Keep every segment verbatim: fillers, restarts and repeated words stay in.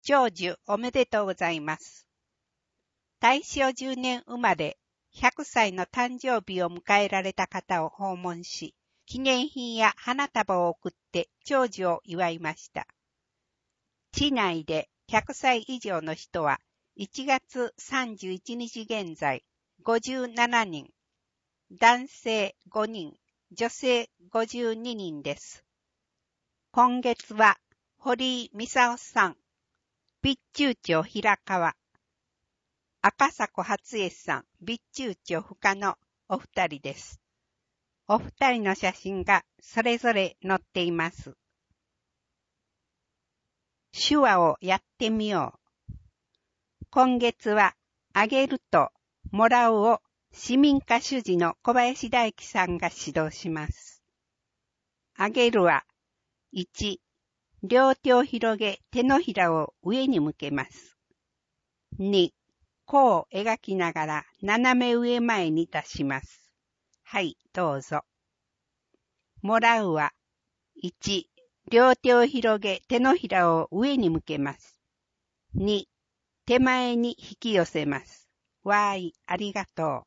長寿おめでとうございます。大正じゅうねん生まれ、ひゃくさいの誕生日を迎えられた方を訪問し、記念品や花束を送って長寿を祝いました。市内でひゃくさい以上の人はいちがつさんじゅういちにち現在ごじゅうななにん、男性ごにん、女性ごじゅうににんです。今月は堀井美沙夫さん、備中町平川、赤坂初江さん、備中町深のお二人です。お二人の写真がそれぞれ載っています。手話をやってみよう。今月はあげるともらうを市民歌手事の小林大樹さんが指導します。あげるはいち、両手を広げ手のひらを上に向けます。に、弧を描きながら斜め上前に出します。はい、どうぞ。もらうはいち、両手を広げ手のひらを上に向けます。に、手前に引き寄せます。わーい、ありがとう。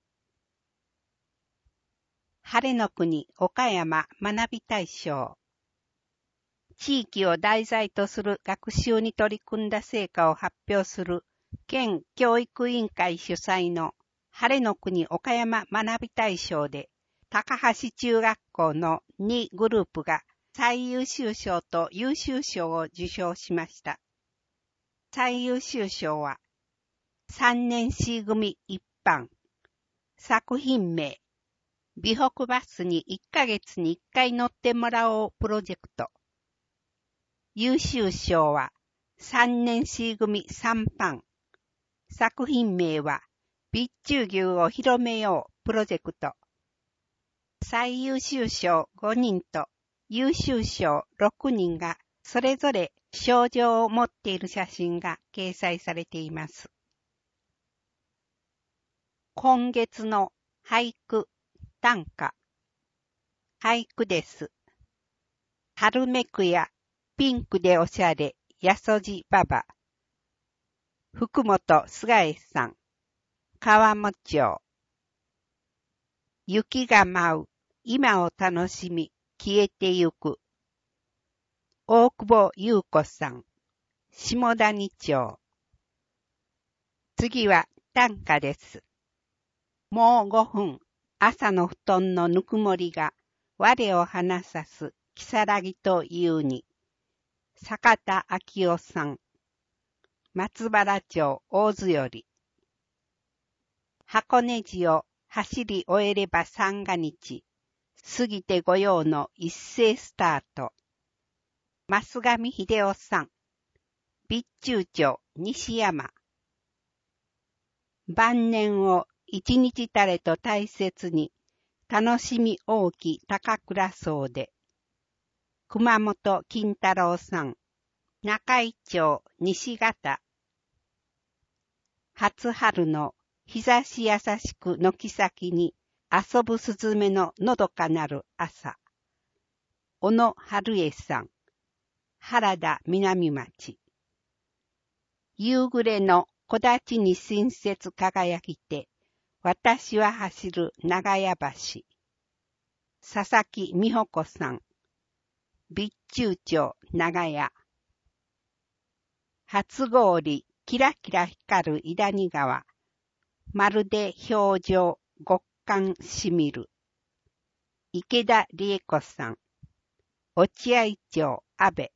晴れの国岡山学び大賞。地域を題材とする学習に取り組んだ成果を発表する県教育委員会主催の晴れの国岡山学び大賞で、高橋中学校のにグループが最優秀賞と優秀賞を受賞しました。最優秀賞はさんねん C 組一般、作品名、美北バスにいっかげつにいっかい乗ってもらおうプロジェクト。優秀賞はさんねん C 組さん班。作品名は備中牛を広めようプロジェクト。最優秀賞ごにんと優秀賞ろくにんがそれぞれ賞状を持っている写真が掲載されています。今月の俳句、短歌。俳句です。春めくやピンクでおしゃれ、やそじばば。福本菅江さん、川も町。雪が舞う、今を楽しみ、消えてゆく。大久保優子さん、下谷町。次は短歌です。もうごふん、朝の布団のぬくもりが、我を離さす、きさらぎというに。坂田昭夫さん、松原町大津より。箱根路を走り終えれば三が日、過ぎて御用の一斉スタート。増上秀夫さん、備中町西山。晩年を一日たれと大切に、楽しみ大き高倉荘で。熊本金太郎さん、中井町西方。初春の日差し優しく軒先に遊ぶすずめののどかなる朝。小野春江さん、原田南町。夕暮れの木立に新雪輝きて、私は走る長屋橋。佐々木美穂子さん、備中町長屋。初氷、キラキラ光る伊谷川。まるで表情、極寒しみる。池田理恵子さん、落合町安倍。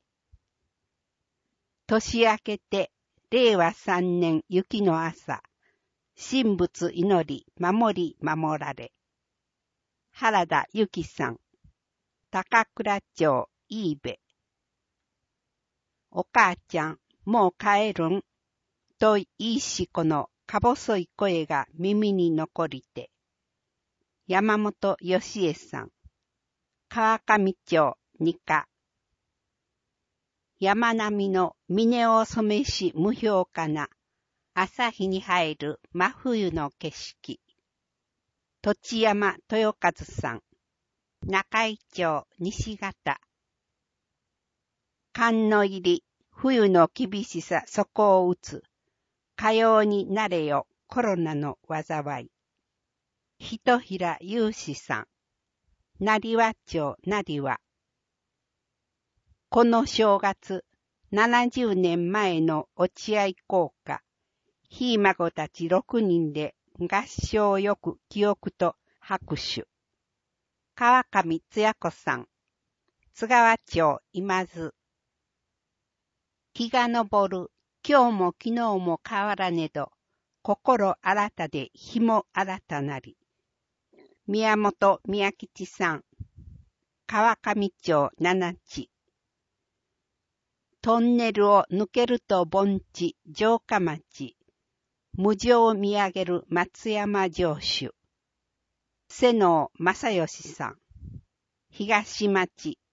年明けて、れいわさんねん雪の朝。神仏祈り、守り守られ。原田由紀さん、高倉町飯部。お母ちゃん、もう帰るんといいしこのか細い声が耳に残りて。山本義恵さん、川上町二課。山並みの峰を染めし無評価な朝日に入る真冬の景色。土山豊和さん、中井町西方。寒の入り、 冬の厳しさ底を打つ。かようになれよコロナの災い。ひとひらゆうしさん。なりわ町なりわ。この正月、ななじゅうねんまえの落合校歌。ひい孫たちろくにんで合唱よく記憶と拍手。川上つや子さん。津川町今津。日が昇る。今日も昨日も変わらねど。心新たで日も新たなり。宮本宮吉さん。川上町七地。トンネルを抜けると盆地城下町。無常を見上げる松山城主。瀬能正義さん。東町